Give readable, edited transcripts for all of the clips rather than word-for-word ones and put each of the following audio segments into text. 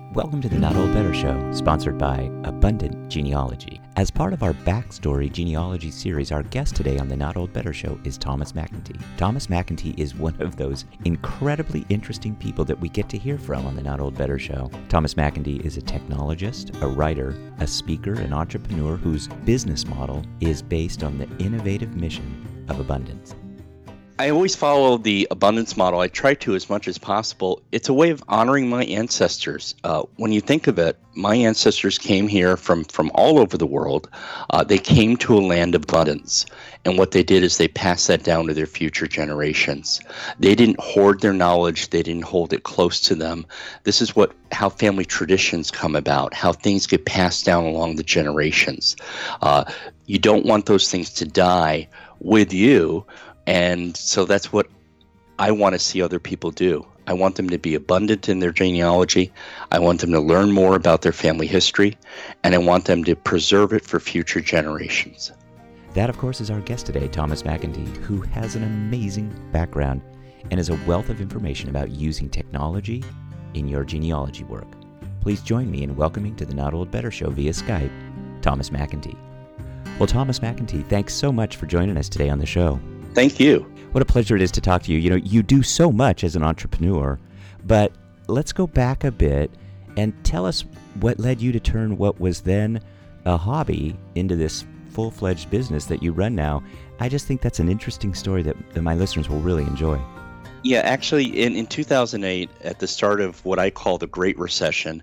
Welcome to the Not Old Better Show, sponsored by Abundant Genealogy. As part of our Backstory Genealogy series, our guest today on the Not Old Better Show is Thomas McEntee. Thomas McEntee is one of those incredibly interesting people that we get to hear from on the Not Old Better Show. Thomas McEntee is a technologist, a writer, a speaker, an entrepreneur whose business model is based on the innovative mission of abundance. I always follow the abundance model. I try to as much as possible. It's a way of honoring my ancestors. When you think of it, my ancestors came here from all over the world. They came to a land of abundance. And what they did is they passed that down to their future generations. They didn't hoard their knowledge. They didn't hold it close to them. This is how family traditions come about, how things get passed down along the generations. You don't want those things to die with you. And so that's what I want to see other people do. I want them to be abundant in their genealogy. I want them to learn more about their family history, and I want them to preserve it for future generations. That, of course, is our guest today, Thomas McEntee, who has an amazing background and is a wealth of information about using technology in your genealogy work. Please join me in welcoming to the Not Old Better Show via Skype, Thomas McEntee. Well, Thomas McEntee, thanks so much for joining us today on the show. Thank you. What a pleasure it is to talk to you. You know, you do so much as an entrepreneur, but let's go back a bit and tell us what led you to turn what was then a hobby into this full-fledged business that you run now. I just think that's an interesting story that my listeners will really enjoy. Yeah, actually, in 2008, at the start of what I call the Great Recession,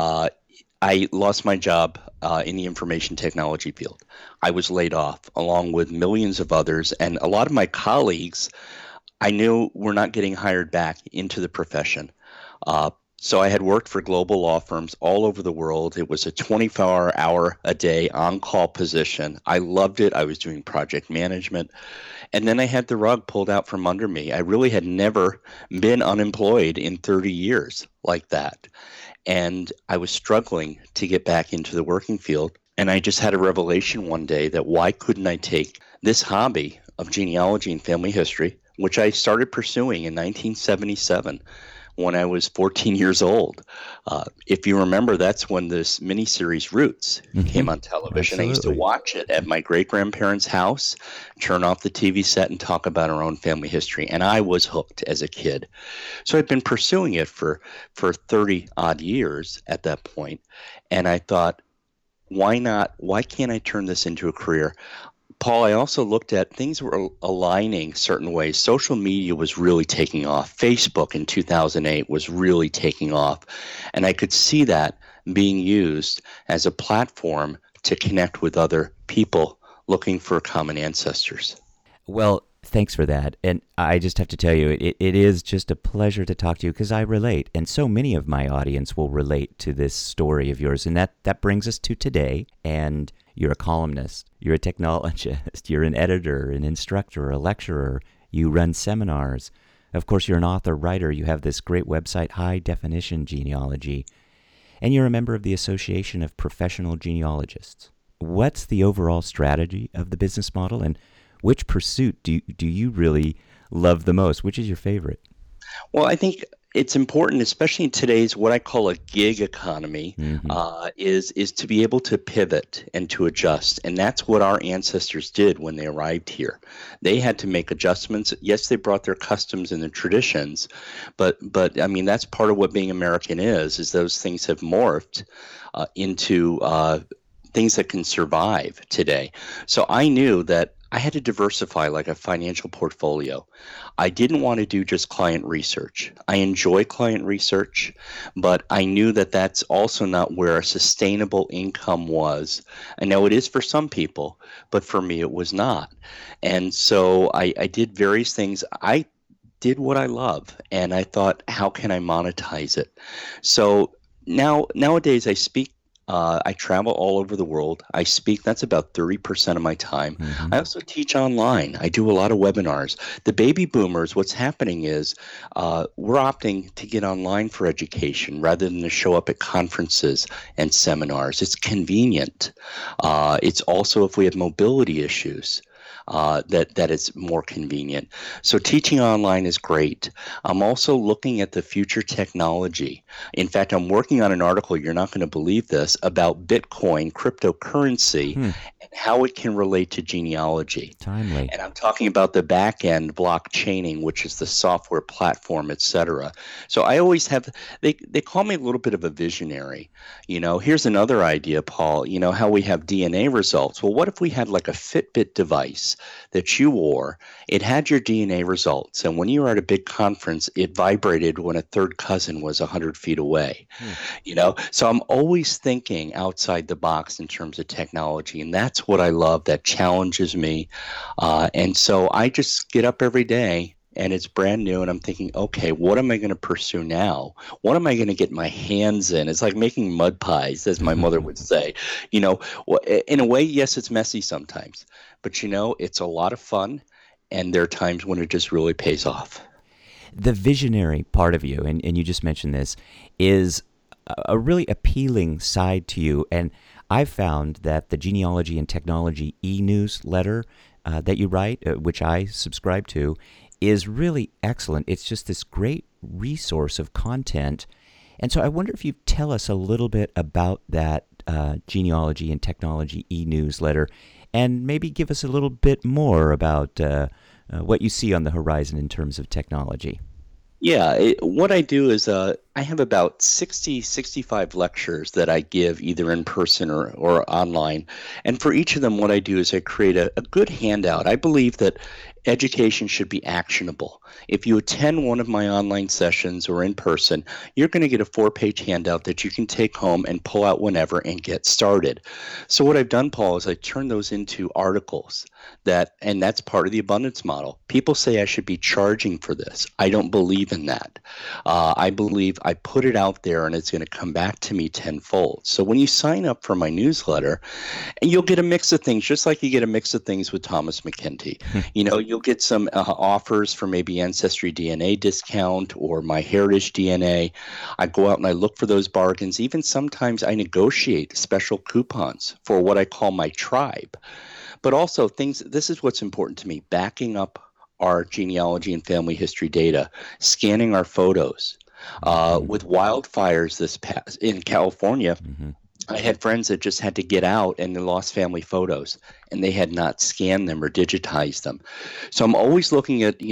I lost my job in the information technology field. I was laid off along with millions of others, and a lot of my colleagues I knew were not getting hired back into the profession. So I had worked for global law firms all over the world. It was a 24-hour-a-day on-call position. I loved it. I was doing project management. And then I had the rug pulled out from under me. I really had never been unemployed in 30 years like that. And I was struggling to get back into the working field. And I just had a revelation one day that why couldn't I take this hobby of genealogy and family history, which I started pursuing in 1977 when I was 14 years old. If you remember, that's when this miniseries Roots came on television. Absolutely. I used to watch it at my great-grandparents' house, turn off the TV set and talk about our own family history. And I was hooked as a kid. So I'd been pursuing it for 30-odd years at that point. And I thought, why not? Why can't I turn this into a career? Paul, I also looked at things were aligning certain ways. Social media was really taking off. Facebook in 2008 was really taking off. And I could see that being used as a platform to connect with other people looking for common ancestors. Well, thanks for that. And I just have to tell you, it is just a pleasure to talk to you because I relate. And so many of my audience will relate to this story of yours. And that brings us to today. And you're a columnist, you're a technologist, you're an editor, an instructor, a lecturer, you run seminars. Of course, you're an author, writer, you have this great website, High Definition Genealogy, and you're a member of the Association of Professional Genealogists. What's the overall strategy of the business model, and which pursuit do you really love the most? Which is your favorite? Well, I think it's important, especially in today's what I call a gig economy, is to be able to pivot and to adjust. And that's what our ancestors did when they arrived here. They had to make adjustments. Yes, they brought their customs and their traditions, but I mean, that's part of what being American is those things have morphed into things that can survive today. So I knew that I had to diversify like a financial portfolio. I didn't want to do just client research. I enjoy client research, but I knew that that's also not where a sustainable income was. I know it is for some people, but for me it was not. And so I did various things. I did what I love, and I thought, how can I monetize it? So nowadays I speak. I travel all over the world. I speak. That's about 30% of my time. I also teach online. I do a lot of webinars. The baby boomers, what's happening is we're opting to get online for education rather than to show up at conferences and seminars. It's convenient. It's also if we have mobility issues. that is more convenient. So teaching online is great. I'm also looking at the future technology. In fact, I'm working on an article, you're not going to believe this, about Bitcoin, cryptocurrency, and how it can relate to genealogy. Timely. And I'm talking about the back end blockchaining, which is the software platform, et cetera. So I always have, they call me a little bit of a visionary. Here's another idea, Paul, how we have DNA results. Well, what if we had like a Fitbit device that you wore? It had your DNA results. And when you were at a big conference, it vibrated when a third cousin was 100 feet away. So I'm always thinking outside the box in terms of technology. And that's what I love. That challenges me. And so I just get up every day and it's brand new and I'm thinking, okay, what am I going to pursue now? What am I going to get my hands in? It's like making mud pies, as my mother would say. In a way, yes, it's messy sometimes, but it's a lot of fun, and there are times when it just really pays off. The visionary part of you, and you just mentioned this, is a really appealing side to you, and I've found that the Genealogy and Technology e-newsletter that you write, which I subscribe to, is really excellent. It's just this great resource of content. And so I wonder if you tell us a little bit about that Genealogy and Technology e-newsletter, and maybe give us a little bit more about what you see on the horizon in terms of technology. Yeah, what I do is I have about 65 lectures that I give either in person or online. And for each of them, what I do is I create a good handout. I believe that education should be actionable. If you attend one of my online sessions or in person, you're going to get a 4-page handout that you can take home and pull out whenever and get started. So what I've done, Paul, is I turn those into articles and that's part of the abundance model. People say I should be charging for this. I don't believe in that. I believe I put it out there and it's going to come back to me tenfold. So when you sign up for my newsletter, and you'll get a mix of things, just like you get a mix of things with Thomas McKenty. You'll get some offers for maybe Ancestry DNA discount or MyHeritage DNA. I go out and I look for those bargains. Even sometimes I negotiate special coupons for what I call my tribe. But also this is what's important to me, backing up our genealogy and family history data, scanning our photos. With wildfires in California, I had friends that just had to get out and they lost family photos and they had not scanned them or digitized them. So I'm always looking at,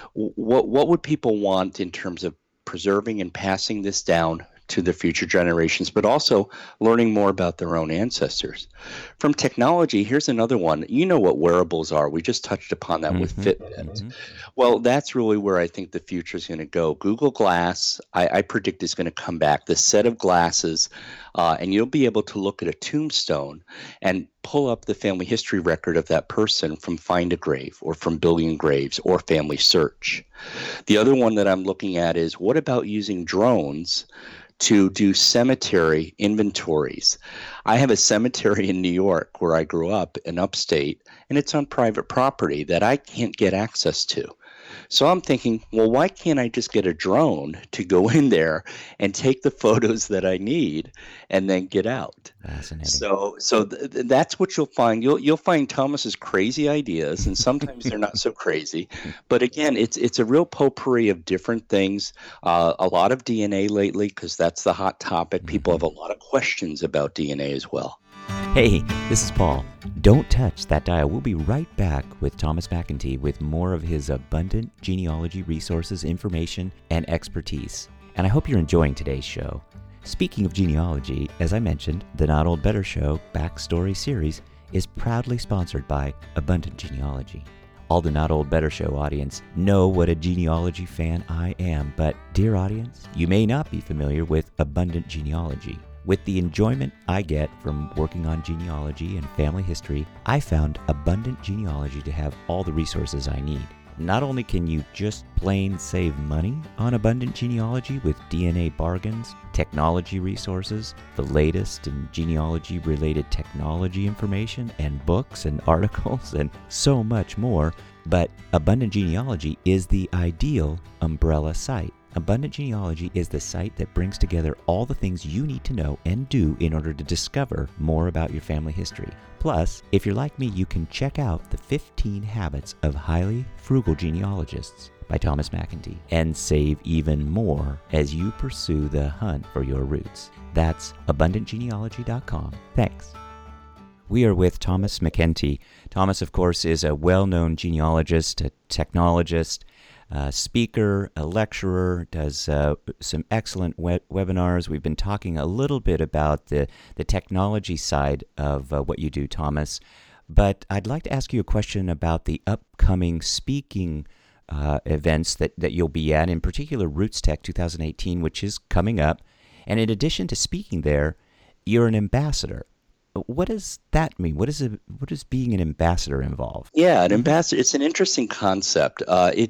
what would people want in terms of preserving and passing this down to the future generations, but also learning more about their own ancestors. From technology, here's another one. You know what wearables are. We just touched upon that with Fitbit. Well, that's really where I think the future is going to go. Google Glass, I predict, is going to come back. The set of glasses, and you'll be able to look at a tombstone and pull up the family history record of that person from Find a Grave or from Billion Graves or Family Search. The other one that I'm looking at is, what about using drones to do cemetery inventories? I have a cemetery in New York where I grew up in upstate, and it's on private property that I can't get access to. So I'm thinking, well, why can't I just get a drone to go in there and take the photos that I need and then get out? Fascinating. So that's what you'll find. You'll find Thomas's crazy ideas, and sometimes they're not so crazy. But again, it's a real potpourri of different things. A lot of DNA lately, because that's the hot topic. People have a lot of questions about DNA as well. Hey, this is Paul. Don't touch that dial. We'll be right back with Thomas McEntee with more of his abundant genealogy resources, information, and expertise. And I hope you're enjoying today's show. Speaking of genealogy, as I mentioned, the Not Old Better Show Backstory series is proudly sponsored by Abundant Genealogy. All the Not Old Better Show audience know what a genealogy fan I am, but dear audience, you may not be familiar with Abundant Genealogy. With the enjoyment I get from working on genealogy and family history, I found Abundant Genealogy to have all the resources I need. Not only can you just plain save money on Abundant Genealogy with DNA bargains, technology resources, the latest in genealogy-related technology information, and books and articles, and so much more, But Abundant Genealogy is the ideal umbrella site. Abundant Genealogy is the site that brings together all the things you need to know and do in order to discover more about your family history. Plus, if you're like me, you can check out the 15 Habits of Highly Frugal Genealogists by Thomas McEntee and save even more as you pursue the hunt for your roots. That's abundantgenealogy.com. Thanks. We are with Thomas McEntee. Thomas, of course, is a well-known genealogist, a technologist, speaker, a lecturer, does some excellent webinars. We've been talking a little bit about the technology side of what you do, Thomas. But I'd like to ask you a question about the upcoming speaking events that you'll be at, in particular Roots Tech 2018, which is coming up. And in addition to speaking there, you're an ambassador. What does that mean? What does being an ambassador involve? Yeah, an ambassador, it's an interesting concept.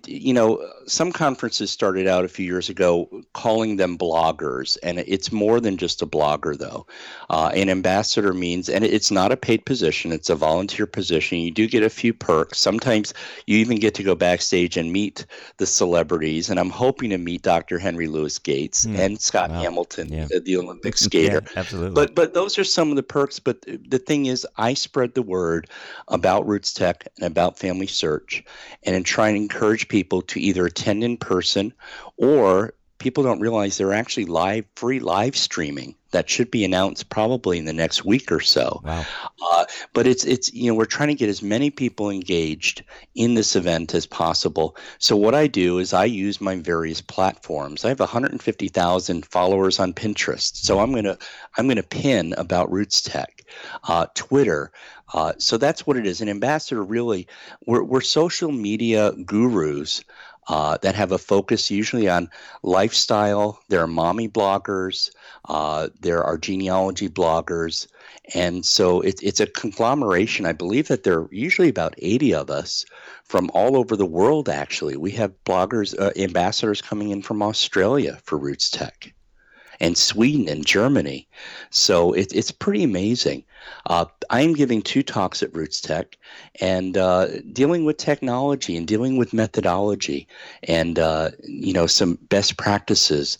Some conferences started out a few years ago calling them bloggers, and it's more than just a blogger, though. An ambassador means, and it's not a paid position, it's a volunteer position. You do get a few perks. Sometimes you even get to go backstage and meet the celebrities, and I'm hoping to meet Dr. Henry Louis Gates and Scott Hamilton, the Olympic skater. Yeah, absolutely. But those are some of the perks. But the thing is, I spread the word about Roots Tech and about Family Search, and in trying to encourage people to either attend in person, or people don't realize they're actually free live streaming that should be announced probably in the next week or so. Wow. But it's we're trying to get as many people engaged in this event as possible. So what I do is I use my various platforms. I have 150,000 followers on Pinterest. So I'm gonna pin about Roots Tech, Twitter. So that's what it is. An ambassador, really, we're social media gurus that have a focus usually on lifestyle. There are mommy bloggers. There are genealogy bloggers. And so it's a conglomeration. I believe that there are usually about 80 of us from all over the world, actually. We have bloggers, ambassadors coming in from Australia for Roots Tech, and Sweden and Germany. So it's pretty amazing. I am giving 2 talks at Roots Tech, and dealing with technology and dealing with methodology and some best practices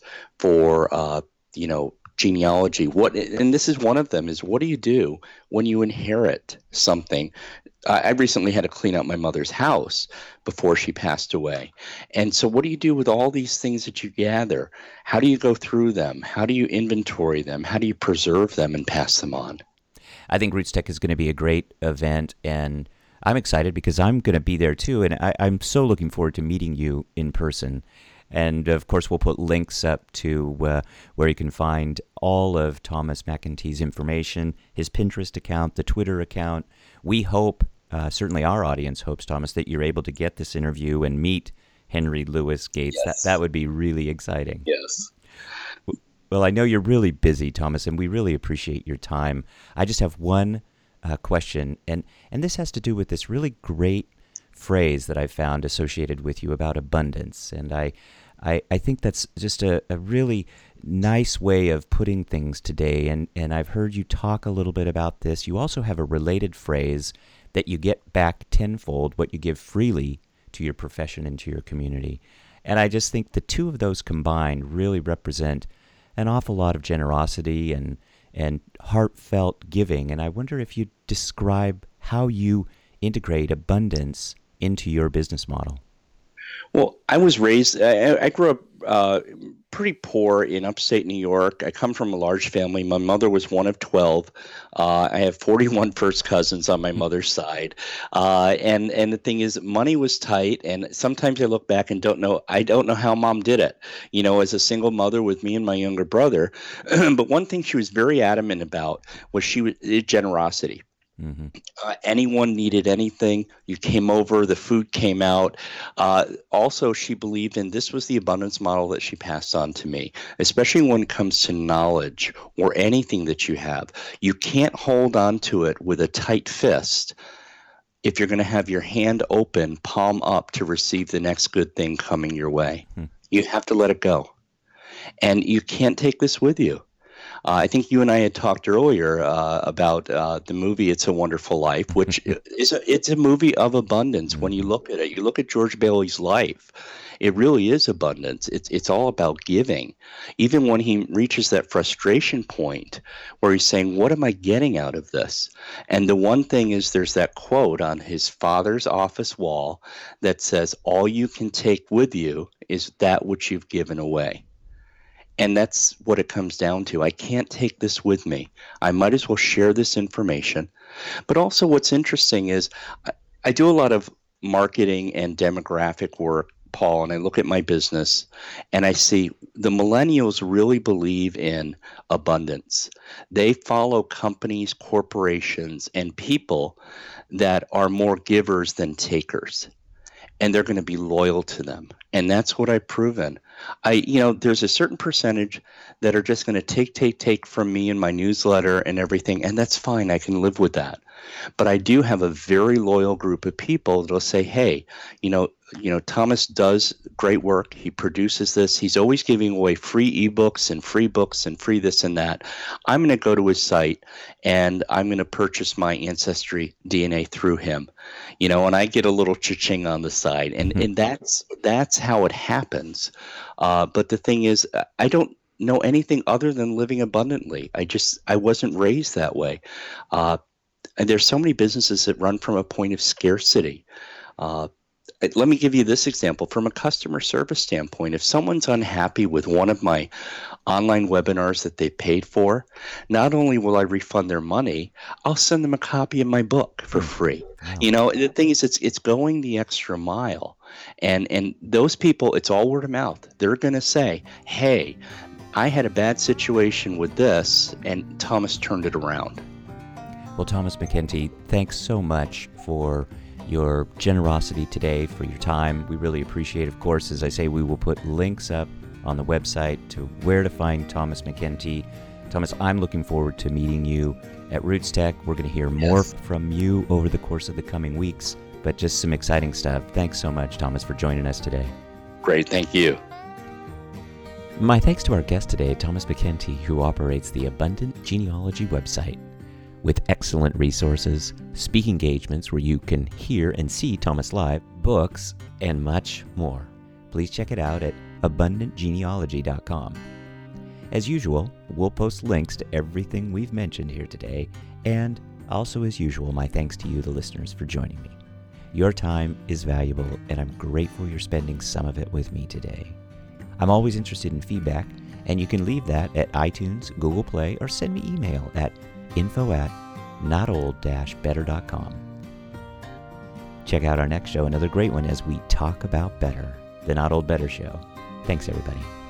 for genealogy. And this is one of them, is what do you do when you inherit something? I recently had to clean out my mother's house before she passed away. And so what do you do with all these things that you gather? How do you go through them? How do you inventory them? How do you preserve them and pass them on? I think Roots Tech is going to be a great event, and I'm excited because I'm going to be there too. And I'm so looking forward to meeting you in person. And of course, we'll put links up to where you can find all of Thomas McEntee's information, his Pinterest account, the Twitter account. We hope, certainly our audience hopes, Thomas, that you're able to get this interview and meet Henry Louis Gates. Yes. That would be really exciting. Yes. Well, I know you're really busy, Thomas, and we really appreciate your time. I just have one question, and this has to do with this really great phrase that I found associated with you about abundance. And I think that's just a really nice way of putting things today. And I've heard you talk a little bit about this. You also have a related phrase that you get back tenfold what you give freely to your profession and to your community. And I just think the two of those combined really represent an awful lot of generosity and heartfelt giving. And I wonder if you'd describe how you integrate abundance into your business model. Well, I was raised, I grew up pretty poor in upstate New York. I come from a large family. My mother was one of 12. I have 41 first cousins on my mother's side. And the thing is, money was tight. And sometimes I look back and I don't know how mom did it, as a single mother with me and my younger brother. But one thing she was very adamant about was generosity. Mm-hmm. Anyone needed anything, you came over, the food came out. Also, she believed in, this was the abundance model that she passed on to me, especially when it comes to knowledge or anything that you have. You can't hold on to it with a tight fist if you're going to have your hand open, palm up, to receive the next good thing coming your way. You have to let it go. And you can't take this with you. I think you and I had talked earlier about the movie "It's a Wonderful Life," which it's a movie of abundance. When you look at it, you look at George Bailey's life. It really is abundance. It's all about giving. Even when he reaches that frustration point where he's saying, "What am I getting out of this?" And the one thing is, there's that quote on his father's office wall that says, "All you can take with you is that which you've given away." And that's what it comes down to. I can't take this with me. I might as well share this information. But also, what's interesting is I do a lot of marketing and demographic work, Paul, and I look at my business and I see the millennials really believe in abundance. They follow companies, corporations, and people that are more givers than takers, and they're going to be loyal to them. And that's what I've proven. There's a certain percentage that are just going to take from me and my newsletter and everything, and that's fine. I can live with that. But I do have a very loyal group of people that'll say, "Hey, Thomas does great work. He produces this. He's always giving away free ebooks and free books and free this and that. I'm going to go to his site and I'm going to purchase my Ancestry DNA through him." And I get a little cha-ching on the side, and that's how it happens. But the thing is, I don't know anything other than living abundantly. I wasn't raised that way. And there's so many businesses that run from a point of scarcity. Let me give you this example from a customer service standpoint. If someone's unhappy with one of my online webinars that they paid for, not only will I refund their money, I'll send them a copy of my book for free. Wow. The thing is, it's going the extra mile. And those people, it's all word of mouth. They're going to say, "Hey, I had a bad situation with this, and Thomas turned it around." Well, Thomas McKenty, thanks so much for your generosity today, for your time. We really appreciate it. Of course, as I say, we will put links up on the website to where to find Thomas McKenty. Thomas, I'm looking forward to meeting you at RootsTech. We're going to hear more from you over the course of the coming weeks, but just some exciting stuff. Thanks so much, Thomas, for joining us today. Great. Thank you. My thanks to our guest today, Thomas McKenty, who operates the Abundant Genealogy website, with excellent resources, speaking engagements where you can hear and see Thomas live, books, and much more. Please check it out at abundantgenealogy.com. As usual, we'll post links to everything we've mentioned here today, and also as usual, my thanks to you, the listeners, for joining me. Your time is valuable, and I'm grateful you're spending some of it with me today. I'm always interested in feedback, and you can leave that at iTunes, Google Play, or send me email at info@notold-better.com. Check out our next show, another great one, as we talk about better. The Not Old Better Show. Thanks, everybody.